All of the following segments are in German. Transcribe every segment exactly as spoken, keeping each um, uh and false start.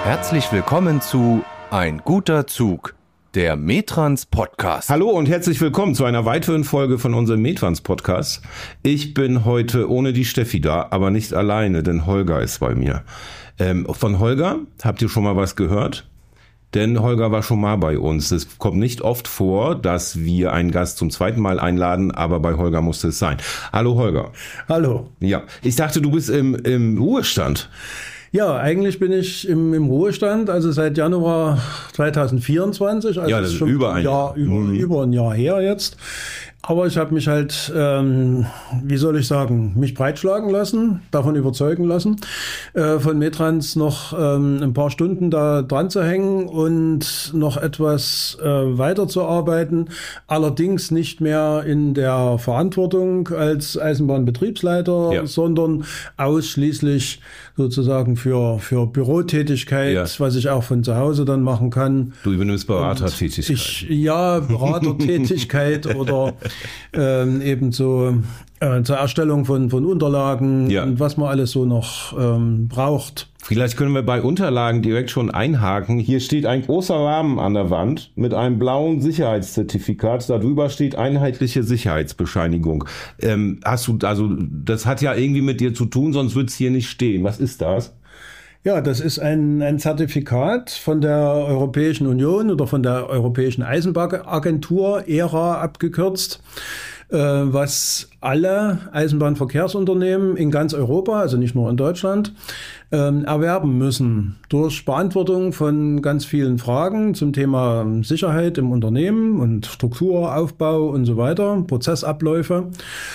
Herzlich willkommen zu Ein guter Zug, der Metrans Podcast. Hallo und herzlich willkommen zu einer weiteren Folge von unserem Metrans Podcast. Ich bin heute ohne die Steffi da, aber nicht alleine, denn Holger ist bei mir. Ähm, von Holger habt ihr schon mal was gehört? Denn Holger war schon mal bei uns. Es kommt nicht oft vor, dass wir einen Gast zum zweiten Mal einladen, aber bei Holger musste es sein. Hallo Holger. Hallo. Ja, ich dachte, du bist im, im Ruhestand. Ja, eigentlich bin ich im, im Ruhestand, also seit Januar zwanzig vierundzwanzig. Also ja, das ist schon über ein Jahr, über, mhm. über ein Jahr her jetzt. Aber ich habe mich halt, ähm, wie soll ich sagen, mich breitschlagen lassen, davon überzeugen lassen, äh, von Metrans noch ähm, ein paar Stunden da dran zu hängen und noch etwas äh, weiterzuarbeiten. Allerdings nicht mehr in der Verantwortung als Eisenbahnbetriebsleiter, ja. sondern ausschließlich sozusagen für, für Bürotätigkeit, ja. was ich auch von zu Hause dann machen kann. Du übernimmst Beratertätigkeit. Ich, ja, Beratertätigkeit oder ähm, eben so äh, zur Erstellung von, von Unterlagen ja. und was man alles so noch ähm, braucht. Vielleicht können wir bei Unterlagen direkt schon einhaken. Hier steht ein großer Rahmen an der Wand mit einem blauen Sicherheitszertifikat. Darüber steht einheitliche Sicherheitsbescheinigung. Ähm, hast du, also das hat ja irgendwie mit dir zu tun, sonst wird es hier nicht stehen. Was ist das? Ja, das ist ein, ein Zertifikat von der Europäischen Union oder von der Europäischen Eisenbahnagentur, E R A abgekürzt, äh, was alle Eisenbahnverkehrsunternehmen in ganz Europa, also nicht nur in Deutschland, ähm, erwerben müssen durch Beantwortung von ganz vielen Fragen zum Thema Sicherheit im Unternehmen und Strukturaufbau und so weiter, Prozessabläufe,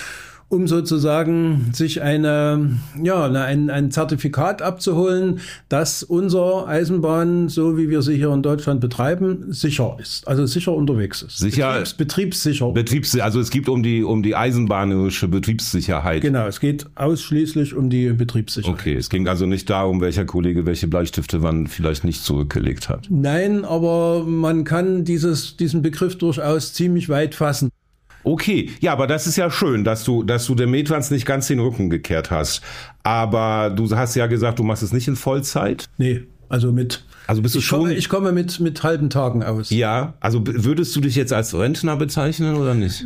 um sozusagen sich eine, ja, ein, ein Zertifikat abzuholen, dass unsere Eisenbahn, so wie wir sie hier in Deutschland betreiben, sicher ist. Also sicher unterwegs ist. Sicher. Betriebs, betriebssicher. Betriebs, also es geht um die, um die eisenbahnerische Betriebssicherheit. Genau, es geht ausschließlich um die Betriebssicherheit. Okay, es ging also nicht darum, welcher Kollege welche Bleistifte wann vielleicht nicht zurückgelegt hat. Nein, aber man kann dieses, diesen Begriff durchaus ziemlich weit fassen. Okay, ja, aber das ist ja schön, dass du, dass du der Metrans nicht ganz den Rücken gekehrt hast. Aber du hast ja gesagt, du machst es nicht in Vollzeit? Nee, also mit. Also bist du ich schon? Komme, ich komme mit mit halben Tagen aus. Ja, also würdest du dich jetzt als Rentner bezeichnen oder nicht?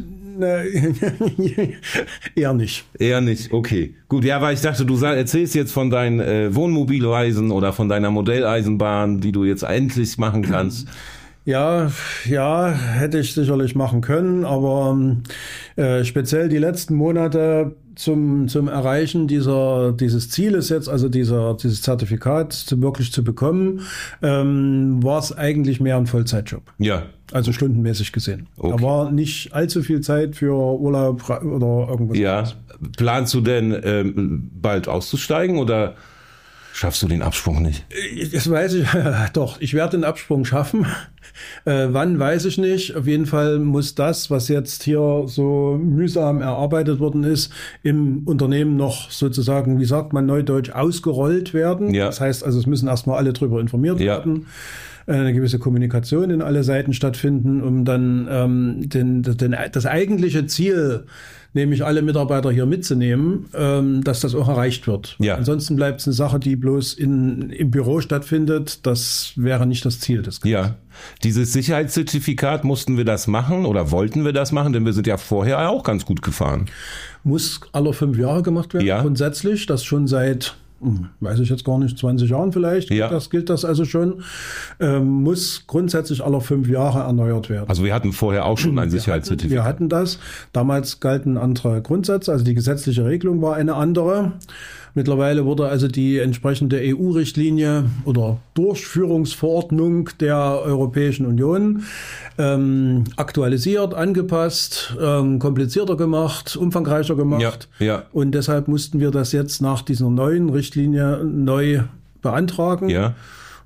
Eher nicht. Eher nicht, okay. Gut, ja, weil ich dachte, du erzählst jetzt von deinen äh, Wohnmobilreisen oder von deiner Modelleisenbahn, die du jetzt endlich machen kannst. Ja, ja, hätte ich sicherlich machen können, aber äh, speziell die letzten Monate zum zum Erreichen dieser dieses Zieles jetzt, also dieser dieses Zertifikat zu, wirklich zu bekommen, ähm, war es eigentlich mehr ein Vollzeitjob. Ja. Also stundenmäßig gesehen. Okay. Da war nicht allzu viel Zeit für Urlaub oder irgendwas. Ja. anderes. Planst du denn ähm, bald auszusteigen oder schaffst du den Absprung nicht? Das weiß ich, doch, ich werde den Absprung schaffen. Äh, wann, weiß ich nicht. Auf jeden Fall muss das, was jetzt hier so mühsam erarbeitet worden ist, im Unternehmen noch sozusagen, wie sagt man neudeutsch, ausgerollt werden. Ja. Das heißt also, es müssen erstmal alle drüber informiert ja. werden. Eine gewisse Kommunikation in alle Seiten stattfinden, um dann ähm, den, den, das eigentliche Ziel, nämlich alle Mitarbeiter hier mitzunehmen, ähm, dass das auch erreicht wird. Ja. Ansonsten bleibt es eine Sache, die bloß in, im Büro stattfindet. Das wäre nicht das Ziel des Ganzen. Ja, dieses Sicherheitszertifikat, mussten wir das machen oder wollten wir das machen? Denn wir sind ja vorher auch ganz gut gefahren. Muss alle fünf Jahre gemacht werden, ja. grundsätzlich. Das schon seit... weiß ich jetzt gar nicht, zwanzig Jahren vielleicht, ja. das gilt das also schon, ähm, muss grundsätzlich alle fünf Jahre erneuert werden. Also wir hatten vorher auch schon ein wir Sicherheitszertifikat. Hatten, wir hatten das. Damals galten andere Grundsätze, also die gesetzliche Regelung war eine andere. Mittlerweile wurde also die entsprechende E U-Richtlinie oder Durchführungsverordnung der Europäischen Union ähm, aktualisiert, angepasst, ähm, komplizierter gemacht, umfangreicher gemacht. Ja, ja. Und deshalb mussten wir das jetzt nach dieser neuen Richtlinie neu beantragen. Ja.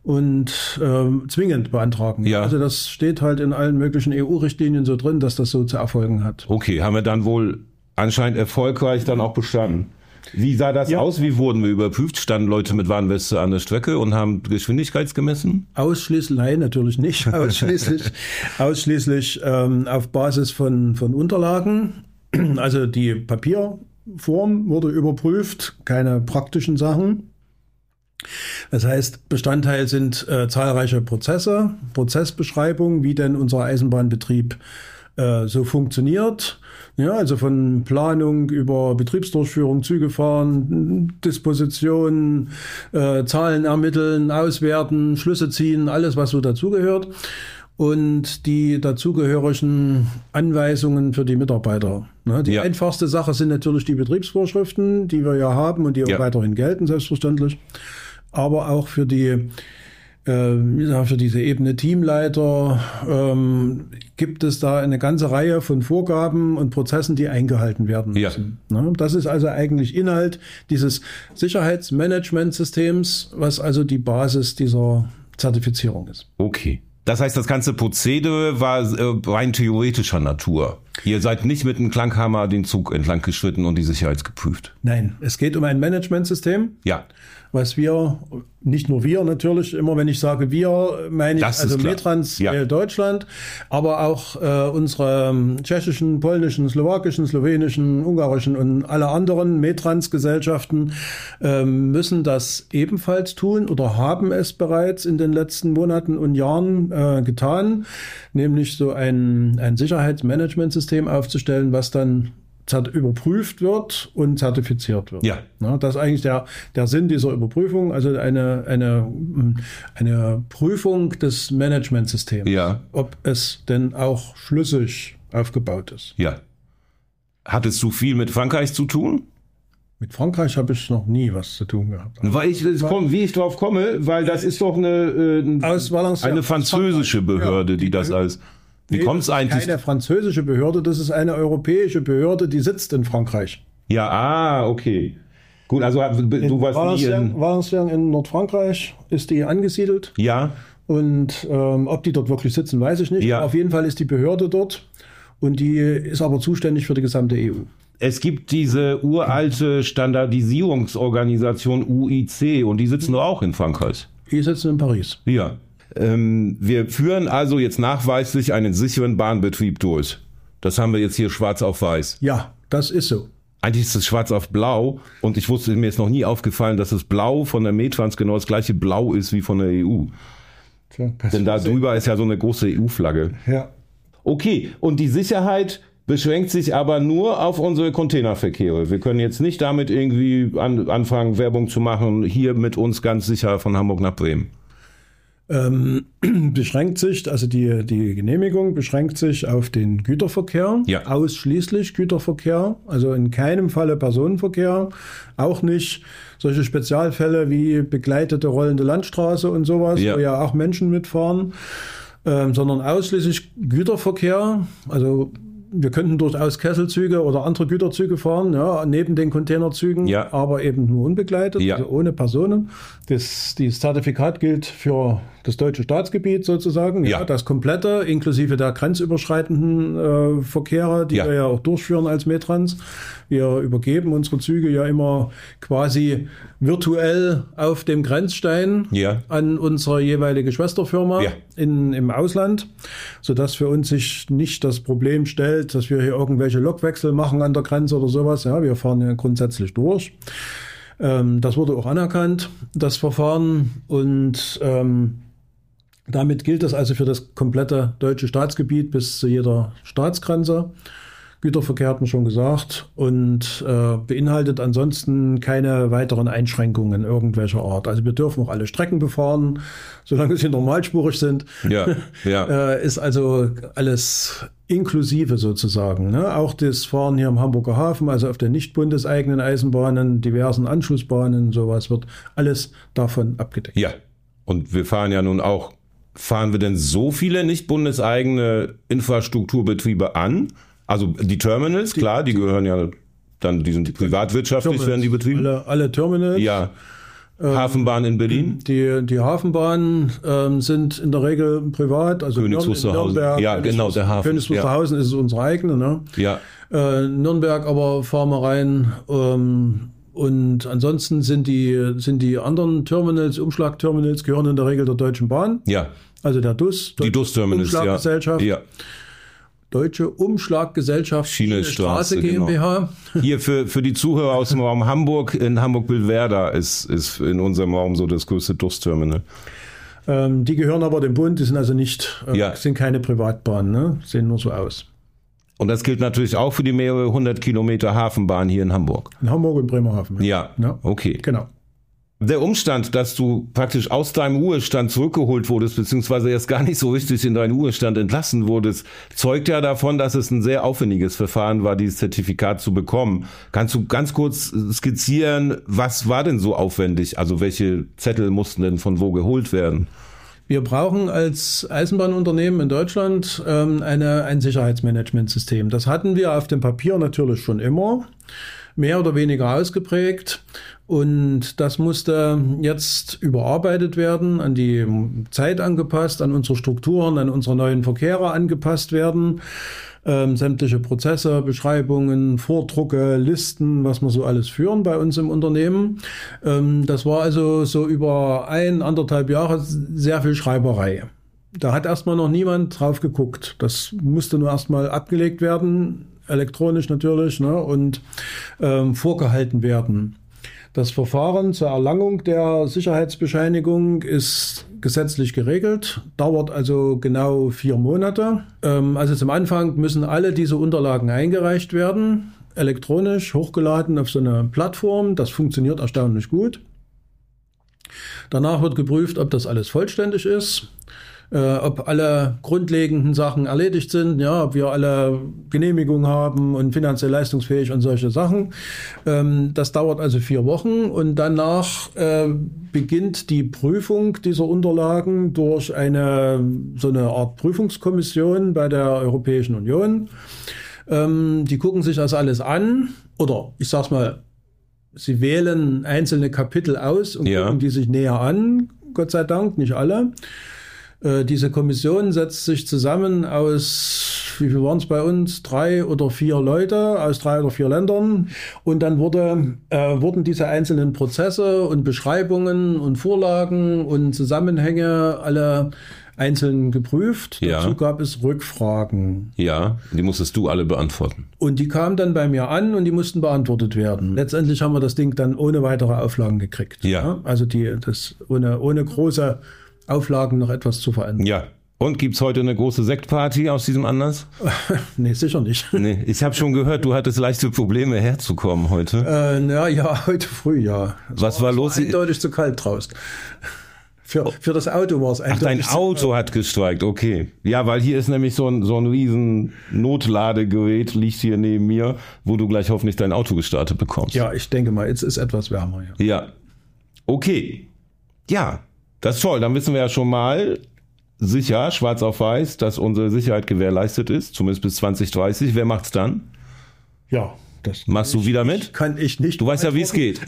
Und ähm, zwingend beantragen. Ja. Also das steht halt in allen möglichen E U-Richtlinien so drin, dass das so zu erfolgen hat. Okay, haben wir dann wohl anscheinend erfolgreich dann auch bestanden. Wie sah das ja. aus? Wie wurden wir überprüft? Standen Leute mit Warnweste an der Strecke und haben Geschwindigkeit gemessen? Ausschließlich, nein, natürlich nicht. Ausschließlich, ausschließlich ähm, auf Basis von, von Unterlagen. Also die Papierform wurde überprüft, keine praktischen Sachen. Das heißt, Bestandteil sind äh, zahlreiche Prozesse, Prozessbeschreibungen, wie denn unser Eisenbahnbetrieb äh, so funktioniert. Ja, also von Planung über Betriebsdurchführung, Züge fahren, Disposition, äh, Zahlen ermitteln, auswerten, Schlüsse ziehen, alles, was so dazugehört. Und die dazugehörigen Anweisungen für die Mitarbeiter. Ne, die ja. einfachste Sache sind natürlich die Betriebsvorschriften, die wir ja haben und die auch ja. weiterhin gelten, selbstverständlich. Aber auch für die äh, für diese Ebene Teamleiter ähm, gibt es da eine ganze Reihe von Vorgaben und Prozessen, die eingehalten werden müssen. Ja. Ne, das ist also eigentlich Inhalt dieses Sicherheitsmanagementsystems, was also die Basis dieser Zertifizierung ist. Okay. Das heißt, das ganze Prozedere war äh, rein theoretischer Natur. Ihr seid nicht mit einem Klanghammer den Zug entlang geschritten und die Sicherheit geprüft. Nein, es geht um ein Managementsystem. Ja. Was wir, nicht nur wir natürlich, immer wenn ich sage wir, meine ich also Metrans ja. Deutschland, aber auch äh, unsere tschechischen, polnischen, slowakischen, slowenischen, ungarischen und alle anderen Metrans-Gesellschaften äh, müssen das ebenfalls tun oder haben es bereits in den letzten Monaten und Jahren äh, getan, nämlich so ein, ein Sicherheitsmanagementsystem aufzustellen, was dann überprüft wird und zertifiziert wird. Ja. Ja, das ist eigentlich der, der Sinn dieser Überprüfung, also eine, eine, eine Prüfung des Managementsystems, ja. ob es denn auch schlüssig aufgebaut ist. Ja. Hattest du viel mit Frankreich zu tun? Mit Frankreich habe ich noch nie was zu tun gehabt. Also weil ich, das komm, wie ich drauf komme, weil das ist doch eine, äh, Aus eine französische Behörde, die das als... Wie nee, kommt es eigentlich? Keine französische Behörde, das ist eine europäische Behörde, die sitzt in Frankreich. Ja, ah, okay. Gut, also du in warst nie in... Valenciennes in Nordfrankreich ist die angesiedelt. Ja. Und ähm, ob die dort wirklich sitzen, weiß ich nicht. Ja. Auf jeden Fall ist die Behörde dort und die ist aber zuständig für die gesamte E U. Es gibt diese uralte Standardisierungsorganisation U I C und die sitzen doch auch in Frankreich. Die sitzen in Paris. Ja. Ähm, wir führen also jetzt nachweislich einen sicheren Bahnbetrieb durch. Das haben wir jetzt hier schwarz auf weiß. Ja, das ist so. Eigentlich ist es schwarz auf blau und ich wusste, mir ist noch nie aufgefallen, dass das Blau von der Metrans genau das gleiche Blau ist wie von der E U. Tja, denn da drüber ist ja so eine große E U-Flagge. Ja. Okay, und die Sicherheit beschränkt sich aber nur auf unsere Containerverkehre. Wir können jetzt nicht damit irgendwie an, anfangen, Werbung zu machen, hier mit uns ganz sicher von Hamburg nach Bremen. Ähm, beschränkt sich, also die, die Genehmigung beschränkt sich auf den Güterverkehr, ja. ausschließlich Güterverkehr, also in keinem Falle Personenverkehr, auch nicht solche Spezialfälle wie begleitete rollende Landstraße und sowas, ja. wo ja auch Menschen mitfahren, ähm, sondern ausschließlich Güterverkehr, also wir könnten durchaus Kesselzüge oder andere Güterzüge fahren, ja, neben den Containerzügen, ja. aber eben nur unbegleitet, ja. also ohne Personen. Das, dieses Zertifikat gilt für das deutsche Staatsgebiet sozusagen, ja. Ja, das komplette, inklusive der grenzüberschreitenden äh, Verkehre, die ja. wir ja auch durchführen als Metrans. Wir übergeben unsere Züge ja immer quasi virtuell auf dem Grenzstein ja. an unsere jeweilige Schwesterfirma ja. in, im Ausland, sodass für uns sich nicht das Problem stellt, dass wir hier irgendwelche Lokwechsel machen an der Grenze oder sowas. Ja, wir fahren ja grundsätzlich durch. Ähm, das wurde auch anerkannt, das Verfahren. Und ähm, damit gilt das also für das komplette deutsche Staatsgebiet bis zu jeder Staatsgrenze. Güterverkehr hatten wir schon gesagt und äh, beinhaltet ansonsten keine weiteren Einschränkungen irgendwelcher Art. Also wir dürfen auch alle Strecken befahren, solange sie normalspurig sind. Ja, ja. äh, ist also alles inklusive sozusagen. Ne? Auch das Fahren hier im Hamburger Hafen, also auf den nicht bundeseigenen Eisenbahnen, diversen Anschlussbahnen, sowas wird alles davon abgedeckt. Ja, und wir fahren ja nun auch, fahren wir denn so viele nicht bundeseigene Infrastrukturbetriebe an? Also die Terminals, die, klar, die gehören ja dann, die sind privatwirtschaftlich, werden die betrieben. Alle, alle Terminals. Ja. Ähm, Hafenbahn in Berlin. Die, die Hafenbahnen ähm, sind in der Regel privat. Also Königs Wusterhausen. Nürnberg, ja, Königs genau, der Hafen. Königs Wusterhausen ja. ist unsere eigene. Ne? Ja. Äh, Nürnberg aber fahren wir rein. Ähm, und ansonsten sind die, sind die anderen Terminals, Umschlagterminals, gehören in der Regel der Deutschen Bahn. Ja. Also der D U S, die D U S-Terminals, Umschlaggesellschaft. Ja. ja. Deutsche Umschlaggesellschaft Schiene-Straße GmbH. Genau. Hier für, für die Zuhörer aus dem Raum Hamburg, in Hamburg-Billwerder ist, ist in unserem Raum so das größte Dusterminal. Ähm, die gehören aber dem Bund, die sind also nicht, äh, ja. sind keine Privatbahnen, ne? Sehen nur so aus. Und das gilt natürlich auch für die mehrere hundert Kilometer Hafenbahn hier in Hamburg. In Hamburg und Bremerhaven. Ja, ja. Okay. Genau. Der Umstand, dass du praktisch aus deinem Ruhestand zurückgeholt wurdest, beziehungsweise erst gar nicht so richtig in deinen Ruhestand entlassen wurdest, zeugt ja davon, dass es ein sehr aufwendiges Verfahren war, dieses Zertifikat zu bekommen. Kannst du ganz kurz skizzieren, was war denn so aufwendig? Also welche Zettel mussten denn von wo geholt werden? Wir brauchen als Eisenbahnunternehmen in Deutschland ähm, eine, ein Sicherheitsmanagementsystem. Das hatten wir auf dem Papier natürlich schon immer, mehr oder weniger ausgeprägt. Und das musste jetzt überarbeitet werden, an die Zeit angepasst, an unsere Strukturen, an unsere neuen Verkehre angepasst werden. Ähm, sämtliche Prozesse, Beschreibungen, Vordrucke, Listen, was wir so alles führen bei uns im Unternehmen. Ähm, das war also so über ein, anderthalb Jahre sehr viel Schreiberei. Da hat erstmal noch niemand drauf geguckt. Das musste nur erstmal abgelegt werden, elektronisch natürlich, ne, und ähm, vorgehalten werden. Das Verfahren zur Erlangung der Sicherheitsbescheinigung ist gesetzlich geregelt, dauert also genau vier Monate. Ähm, also zum Anfang müssen alle diese Unterlagen eingereicht werden, elektronisch hochgeladen auf so eine Plattform. Das funktioniert erstaunlich gut. Danach wird geprüft, ob das alles vollständig ist. Äh, ob alle grundlegenden Sachen erledigt sind, ja, ob wir alle Genehmigungen haben und finanziell leistungsfähig und solche Sachen. Ähm, das dauert also vier Wochen und danach äh, beginnt die Prüfung dieser Unterlagen durch eine so eine Art Prüfungskommission bei der Europäischen Union. Ähm, die gucken sich das alles an oder ich sag's mal, sie wählen einzelne Kapitel aus und ja. gucken die sich näher an, Gott sei Dank, nicht alle. Diese Kommission setzt sich zusammen aus, wie viel waren es bei uns, drei oder vier Leute aus drei oder vier Ländern. Und dann wurde, äh, wurden diese einzelnen Prozesse und Beschreibungen und Vorlagen und Zusammenhänge alle einzeln geprüft. Ja. Dazu gab es Rückfragen. Ja, die musstest du alle beantworten. Und die kamen dann bei mir an und die mussten beantwortet werden. Letztendlich haben wir das Ding dann ohne weitere Auflagen gekriegt. Ja. Ja? Also die, das ohne, ohne große Auflagen noch etwas zu verändern. Ja. Und gibt's heute eine große Sektparty aus diesem Anlass? Nee, sicher nicht. Nee, ich habe schon gehört, du hattest leichte Probleme herzukommen heute. Äh, na, ja, heute früh, ja. Es Was war, war los? Es war eindeutig zu kalt draußen. Für, für das Auto war es eindeutig. Ach, dein Auto hat gestreikt, okay. Ja, weil hier ist nämlich so ein, so ein riesen Notladegerät, liegt hier neben mir, wo du gleich hoffentlich dein Auto gestartet bekommst. Ja, ich denke mal, jetzt ist etwas wärmer. Ja, ja. Okay. Ja. Das ist toll, dann wissen wir ja schon mal sicher, schwarz auf weiß, dass unsere Sicherheit gewährleistet ist, zumindest bis zwanzig dreißig. Wer macht's dann? Ja, das machst du wieder mit? Kann ich nicht. Du weißt ja, wie es geht.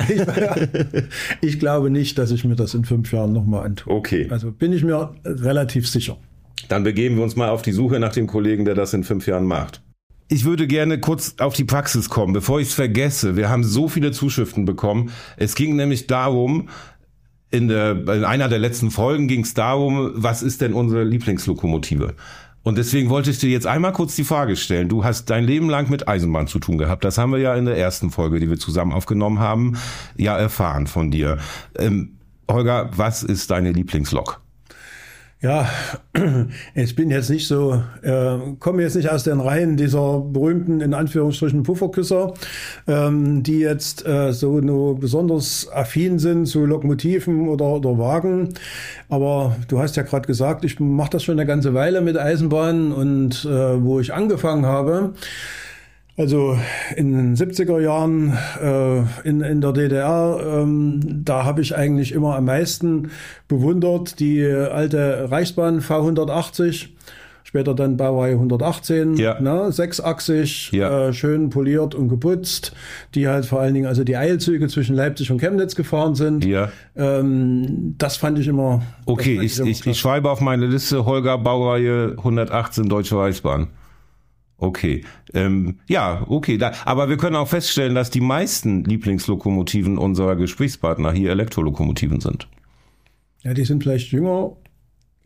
Ich glaube nicht, dass ich mir das in fünf Jahren nochmal antue. Okay. Also bin ich mir relativ sicher. Dann begeben wir uns mal auf die Suche nach dem Kollegen, der das in fünf Jahren macht. Ich würde gerne kurz auf die Praxis kommen, bevor ich es vergesse. Wir haben so viele Zuschriften bekommen. Es ging nämlich darum, In, der, in einer der letzten Folgen ging es darum, was ist denn unsere Lieblingslokomotive? Und deswegen wollte ich dir jetzt einmal kurz die Frage stellen. Du hast dein Leben lang mit Eisenbahn zu tun gehabt. Das haben wir ja in der ersten Folge, die wir zusammen aufgenommen haben, ja erfahren von dir. Ähm, Holger, was ist deine Lieblingslok? Ja, ich bin jetzt nicht so, äh, komme jetzt nicht aus den Reihen dieser berühmten, in Anführungsstrichen, Pufferküsser, ähm, die jetzt äh, so nur besonders affin sind zu Lokomotiven oder, oder Wagen. Aber du hast ja gerade gesagt, ich mache das schon eine ganze Weile mit Eisenbahnen und äh, wo ich angefangen habe, also in den siebziger Jahren äh, in, in der D D R, ähm, da habe ich eigentlich immer am meisten bewundert die alte Reichsbahn V hundertachtzig, später dann Baureihe hundertachtzehn, ja. ne, sechsachsig, ja. äh, schön poliert und geputzt, die halt vor allen Dingen also die Eilzüge zwischen Leipzig und Chemnitz gefahren sind. Ja. Ähm, das fand ich immer. Okay, ich, ich, ich, ich schreibe auf meine Liste Holger Baureihe hundertachtzehn Deutsche Reichsbahn. Okay, ähm, ja, okay, da, aber wir können auch feststellen, dass die meisten Lieblingslokomotiven unserer Gesprächspartner hier Elektrolokomotiven sind. Ja, die sind vielleicht jünger.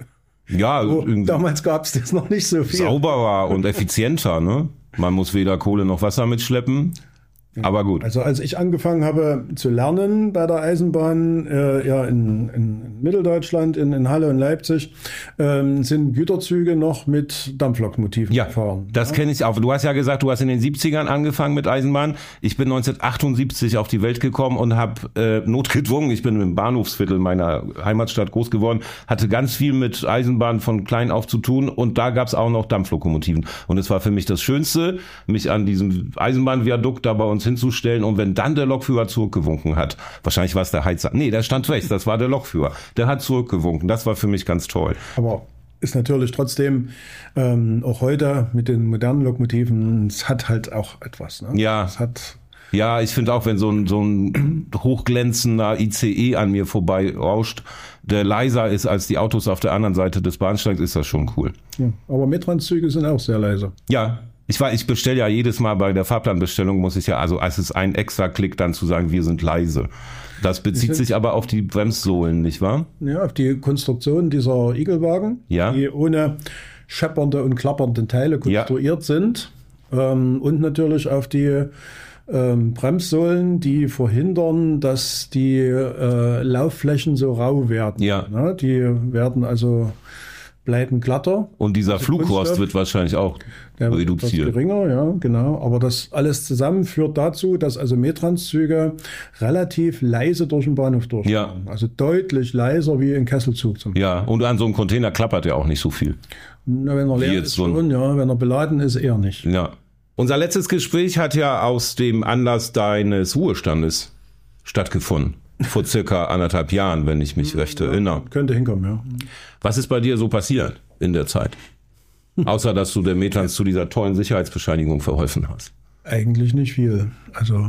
Ja, Oh, damals gab es das noch nicht so viel. Sauberer und effizienter, ne? Man muss weder Kohle noch Wasser mitschleppen. Aber gut. Also als ich angefangen habe zu lernen bei der Eisenbahn, äh, ja in, in Mitteldeutschland, in, in Halle und Leipzig, ähm, sind Güterzüge noch mit Dampflokmotiven Ja, gefahren. das kenne ich auch. Du hast ja gesagt, du hast in den siebzigern angefangen mit Eisenbahn. Ich bin neunzehnhundertachtundsiebzig auf die Welt gekommen und habe äh, notgedrungen, ich bin im Bahnhofsviertel meiner Heimatstadt groß geworden, hatte ganz viel mit Eisenbahn von klein auf zu tun und da gab es auch noch Dampflokomotiven. Und es war für mich das Schönste, mich an diesem Eisenbahnviadukt da bei uns hinzustellen und wenn dann der Lokführer zurückgewunken hat, wahrscheinlich war es der Heizer, nee, der stand rechts, das war der Lokführer, der hat zurückgewunken, das war für mich ganz toll. Aber ist natürlich trotzdem ähm, auch heute mit den modernen Lokomotiven, es hat halt auch etwas. Ne? Ja. Es hat Ja, ich finde auch, wenn so ein, so ein hochglänzender I C E an mir vorbei rauscht, der leiser ist als die Autos auf der anderen Seite des Bahnsteigs, ist das schon cool. ja, aber Metrans-Züge sind auch sehr leise. Ja, ich war, ich bestelle ja jedes Mal bei der Fahrplanbestellung, muss ich ja, also es ist ein extra Klick dann zu sagen, wir sind leise. Das bezieht sich aber auf die Bremssohlen, nicht wahr? Ja, auf die Konstruktion dieser Igelwagen, Ja. die ohne scheppernde und klappernde Teile konstruiert sind. Ähm, und natürlich auf die ähm, Bremssohlen, die verhindern, dass die äh, Laufflächen so rau werden. Ja. Ne? Die werden also bleiben glatter. Und dieser Also Flugrost Kunststoff, wird wahrscheinlich auch der wird reduziert. etwas geringer, ja, genau. Aber das alles zusammen führt dazu, dass also Metrans-Züge relativ leise durch den Bahnhof durchfahren. Ja. Also deutlich leiser wie ein Kesselzug zum Beispiel. Ja, und an so einem Container klappert ja auch nicht so viel. Na, wenn er leer jetzt ist so ein- schon, ja. Wenn er beladen ist, eher nicht. Ja. Unser letztes Gespräch hat ja aus dem Anlass deines Ruhestandes stattgefunden. Vor circa anderthalb Jahren, wenn ich mich recht erinnere. Könnte hinkommen, ja. Was ist bei dir so passiert in der Zeit? Außer, dass du der Metrans zu dieser tollen Sicherheitsbescheinigung verholfen hast. Eigentlich nicht viel. Also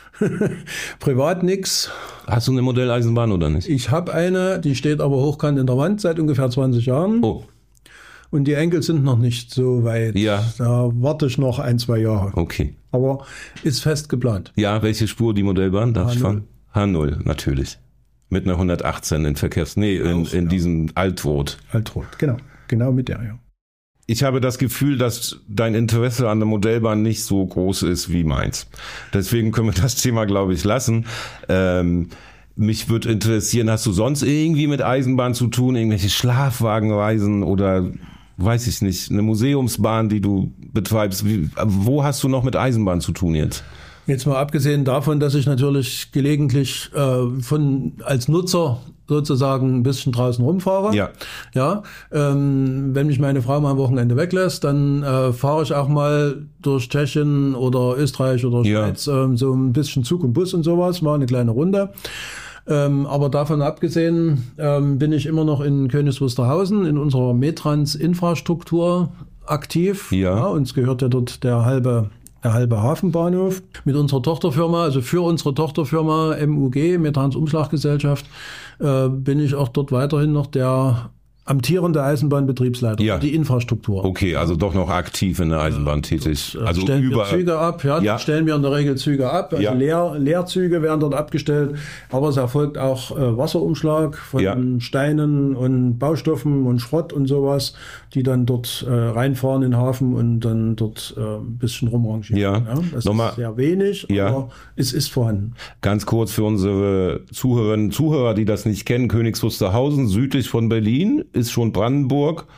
privat nix. Hast du eine Modelleisenbahn oder nicht? Ich habe eine, die steht aber hochkant in der Wand seit ungefähr zwanzig Jahren. Oh, Und die Enkel sind noch nicht so weit. Ja. Da warte ich noch ein, zwei Jahre. okay. Aber ist fest geplant. Ja, welche Spur die Modellbahn darf ich H null. fahren? H null, natürlich. Mit einer hundertachtzehn in Verkehrs... Nee, in, Auch, in ja. diesem Altrot. Altrot, genau. Genau mit der, ja. Ich habe das Gefühl, dass dein Interesse an der Modellbahn nicht so groß ist wie meins. Deswegen können wir das Thema, glaube ich, lassen. Ähm, mich würde interessieren, hast du sonst irgendwie mit Eisenbahn zu tun? Irgendwelche Schlafwagenreisen oder, weiß ich nicht, eine Museumsbahn, die du betreibst? Wie, wo hast du noch mit Eisenbahn zu tun jetzt? Jetzt mal abgesehen davon, dass ich natürlich gelegentlich äh, von als Nutzer sozusagen ein bisschen draußen rumfahre. Ja. Ja. Ähm, wenn mich meine Frau mal am Wochenende weglässt, dann äh, fahre ich auch mal durch Tschechien oder Österreich oder Ja. Schweiz ähm, so ein bisschen Zug und Bus und sowas, mal eine kleine Runde. Ähm, aber davon abgesehen ähm, bin ich immer noch in Königs Wusterhausen in unserer Metrans-Infrastruktur aktiv. Ja. Uns gehört ja dort der halbe der halbe Hafenbahnhof. Mit unserer Tochterfirma, also für unsere Tochterfirma M U G, Metrans Umschlaggesellschaft, äh, bin ich auch dort weiterhin noch der amtierende Eisenbahnbetriebsleiter Ja. für die Infrastruktur. Okay, also doch noch aktiv in der Eisenbahn tätig. Also stellen über wir Züge ab, ja, Ja. stellen wir in der Regel Züge ab. Also Ja. Leer, Leerzüge werden dort abgestellt, aber es erfolgt auch äh, Wasserumschlag von Ja. Steinen und Baustoffen und Schrott und sowas, die dann dort äh, reinfahren in den Hafen und dann dort äh, ein bisschen rumrangieren. Ja. Das Nochmal- ist sehr wenig, Ja. aber es ist vorhanden. Ganz kurz für unsere Zuhörerinnen und Zuhörer, die das nicht kennen, Königs Wusterhausen, südlich von Berlin, ist schon Brandenburg.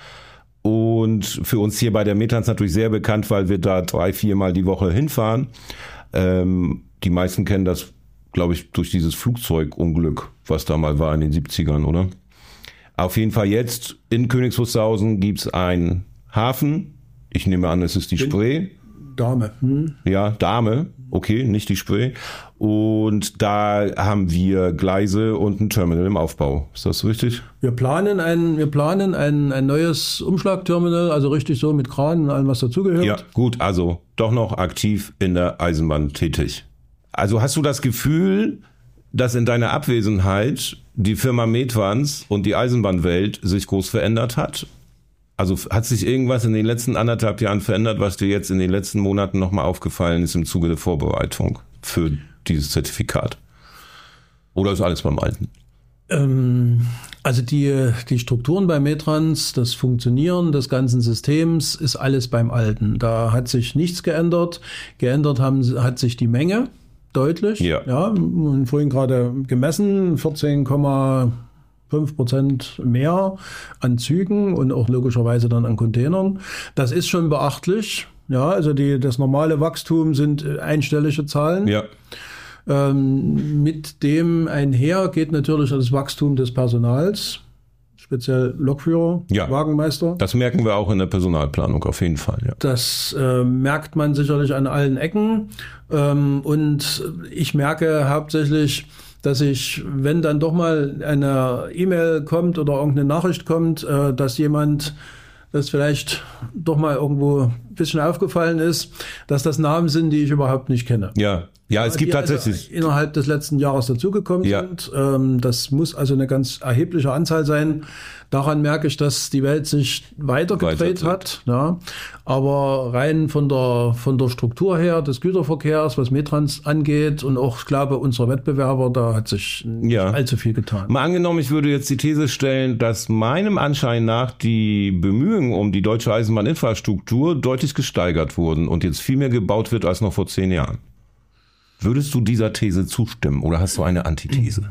Und für uns hier bei der Metrans natürlich sehr bekannt, weil wir da drei, viermal die Woche hinfahren. Ähm, die meisten kennen das, glaube ich, durch dieses Flugzeugunglück, was da mal war in den siebzigern, oder? Auf jeden Fall jetzt in Königs Wusterhausen gibt's einen Hafen. Ich nehme an, es ist die Spree. Dame. Hm? Ja, Dame, okay, nicht die Spree. Und da haben wir Gleise und ein Terminal im Aufbau. Ist das richtig? Wir planen ein, wir planen ein, ein neues Umschlagterminal, also richtig so mit Kran und allem, was dazugehört. Ja, gut, also doch noch aktiv in der Eisenbahn tätig. Also hast du das Gefühl, dass in deiner Abwesenheit die Firma Metrans und die Eisenbahnwelt sich groß verändert hat? Also hat sich irgendwas in den letzten anderthalb Jahren verändert, was dir jetzt in den letzten Monaten nochmal aufgefallen ist im Zuge der Vorbereitung für dieses Zertifikat? Oder ist alles beim Alten? Ähm, Also die, die Strukturen bei Metrans, das Funktionieren des ganzen Systems ist alles beim Alten. Da hat sich nichts geändert. Geändert haben, hat sich die Menge deutlich. Ja. Ja, und vorhin gerade gemessen, vierzehn Komma fünf Prozent mehr an Zügen und auch logischerweise dann an Containern. Das ist schon beachtlich. Ja, also die, das normale Wachstum sind einstellige Zahlen. Ja. Ähm, mit dem einher geht natürlich das Wachstum des Personals, speziell Lokführer, Ja. Wagenmeister. Das merken wir auch in der Personalplanung auf jeden Fall. Ja. Das äh, merkt man sicherlich an allen Ecken. Ähm, und ich merke hauptsächlich, dass ich, wenn dann doch mal eine E-Mail kommt oder irgendeine Nachricht kommt, äh, dass jemand, das vielleicht doch mal irgendwo ein bisschen aufgefallen ist, dass das Namen sind, die ich überhaupt nicht kenne. Ja. Ja, es gibt die tatsächlich. Also innerhalb des letzten Jahres dazugekommen Ja. sind. Ähm, das muss also eine ganz erhebliche Anzahl sein. Daran merke ich, dass die Welt sich weitergedreht Weiterdreht. hat. Ja. Aber rein von der, von der Struktur her des Güterverkehrs, was Metrans angeht und auch, ich glaube, unsere Wettbewerber, da hat sich nicht Ja. allzu viel getan. Mal angenommen, ich würde jetzt die These stellen, dass meinem Anschein nach die Bemühungen um die deutsche Eisenbahninfrastruktur deutlich gesteigert wurden und jetzt viel mehr gebaut wird als noch vor zehn Jahren. Würdest du dieser These zustimmen oder hast du eine Antithese?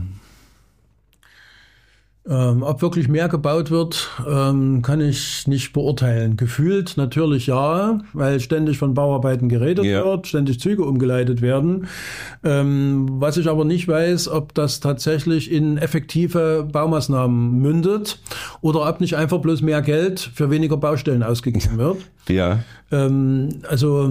Ähm, ob wirklich mehr gebaut wird, ähm, kann ich nicht beurteilen. Gefühlt natürlich ja, weil ständig von Bauarbeiten geredet Ja. wird, ständig Züge umgeleitet werden. Ähm, was ich aber nicht weiß, ob das tatsächlich in effektive Baumaßnahmen mündet oder ob nicht einfach bloß mehr Geld für weniger Baustellen ausgegeben wird. Ja. Ähm, also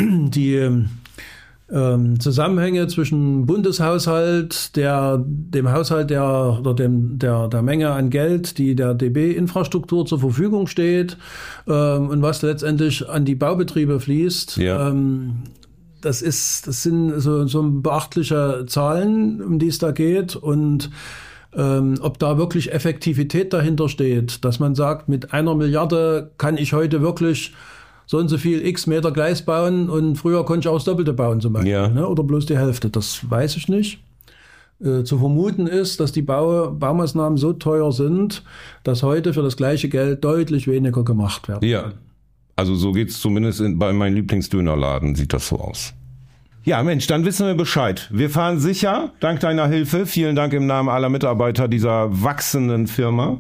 die ähm, Zusammenhänge zwischen Bundeshaushalt, der, dem Haushalt der, oder dem, der, der Menge an Geld, die der D B-Infrastruktur zur Verfügung steht, ähm, und was letztendlich an die Baubetriebe fließt. Ja. Ähm, das ist, das sind so, so beachtliche Zahlen, um die es da geht, und ähm, ob da wirklich Effektivität dahinter steht, dass man sagt, mit einer Milliarde kann ich heute wirklich so und so viel x Meter Gleis bauen und früher konnte ich auch das Doppelte bauen zum Beispiel, Ja. ne? Oder bloß die Hälfte, das weiß ich nicht. Äh, zu vermuten ist, dass die Bau, Baumaßnahmen so teuer sind, dass heute für das gleiche Geld deutlich weniger gemacht werden. Ja. Also so geht's zumindest in, bei meinem Lieblingsdönerladen, sieht das so aus. Ja, Mensch, dann wissen wir Bescheid. Wir fahren sicher, dank deiner Hilfe. Vielen Dank im Namen aller Mitarbeiter dieser wachsenden Firma.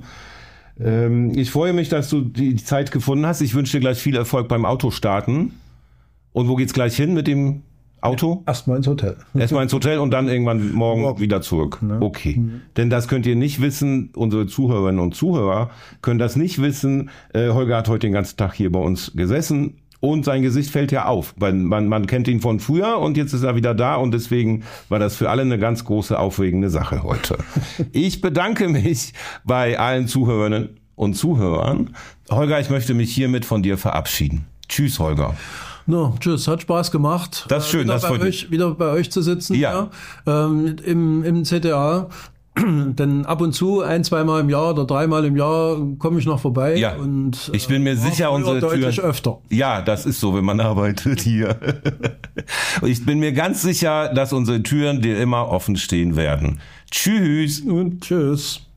Ähm, ich freue mich, dass du die Zeit gefunden hast. Ich wünsche dir gleich viel Erfolg beim Autostarten. Und wo geht's gleich hin mit dem Auto? Erstmal ins Hotel. Erstmal ins Hotel und dann irgendwann morgen Morgen. wieder zurück. Ne? Okay. Mhm. Denn das könnt ihr nicht wissen. Unsere Zuhörerinnen und Zuhörer können das nicht wissen. Äh, Holger hat heute den ganzen Tag hier bei uns gesessen. Und sein Gesicht fällt ja auf. Weil man, man kennt ihn von früher und jetzt ist er wieder da. Und deswegen war das für alle eine ganz große, aufregende Sache heute. Ich bedanke mich bei allen Zuhörerinnen und Zuhörern. Holger, ich möchte mich hiermit von dir verabschieden. Tschüss, Holger. No, tschüss, hat Spaß gemacht. Das ist schön, äh, wieder das bei freut euch, wieder bei euch zu sitzen. Ja. Ja, ähm, im, im C T A. Denn ab und zu, ein, zweimal im Jahr oder dreimal im Jahr, komme ich noch vorbei. Ja, und, ich bin mir äh, sicher, früher unsere deutlich Türen... öfter. Ja, das ist so, wenn man arbeitet hier. Und ich bin mir ganz sicher, dass unsere Türen dir immer offen stehen werden. Tschüss. Und tschüss.